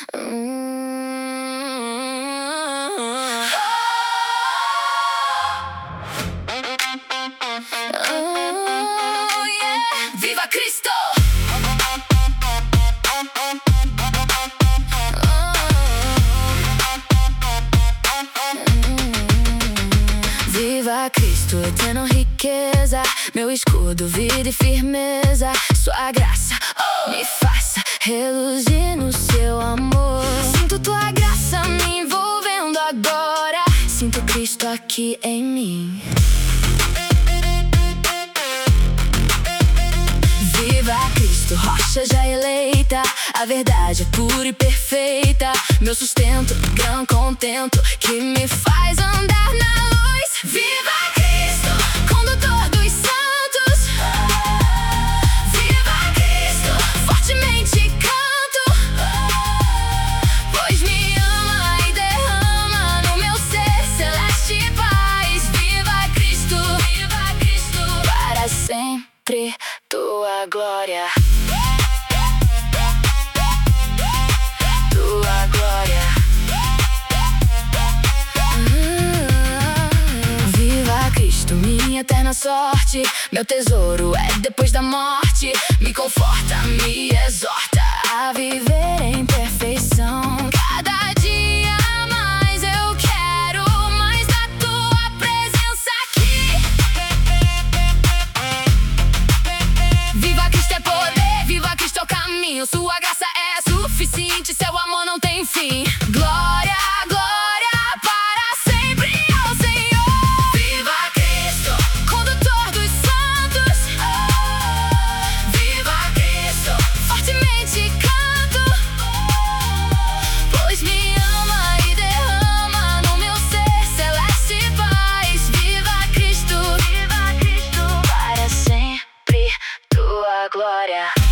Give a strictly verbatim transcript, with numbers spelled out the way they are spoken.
Oh, yeah. Viva Cristo! Viva Cristo, eterna riqueza, meu escudo, vida e firmeza. Sua graça oh, me faça reluzir no seu amor. Sinto tua graça me envolvendo agora. Sinto Cristo aqui em mim. Viva Cristo, rocha já eleita. A verdade é pura e perfeita. Meu sustento, grão contento, que me faz andar na luz. Viva Cristo, condutor dos santos. Viva Cristo, fortemente canto, pois me ama e derrama no meu ser celeste paz. Viva Cristo, viva Cristo, para sempre tua glória. Tua glória. Hum, viva Cristo, minha eterna sorte. Meu tesouro é depois da morte. Me conforta, me exorta a viver em perfeição. Cada dia mais eu quero mais da tua presença aqui. Viva Cristo é poder, viva Cristo é o caminho. Sua graça é suficiente, seu amor não tem fim. Glória, glória para sempre ao Senhor. Viva Cristo, condutor dos santos. Viva Cristo, fortemente canto, pois me ama e derrama no meu ser celeste paz. Viva Cristo, viva Cristo, para sempre tua glória.